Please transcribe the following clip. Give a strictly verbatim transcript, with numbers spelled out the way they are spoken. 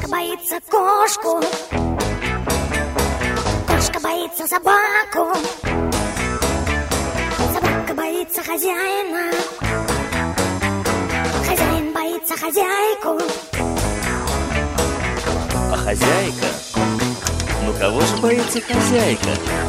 Кошка боится кошку, кошка боится собаку, собака боится хозяина, хозяин боится хозяйку. А хозяйка? Ну кого же боится хозяйка?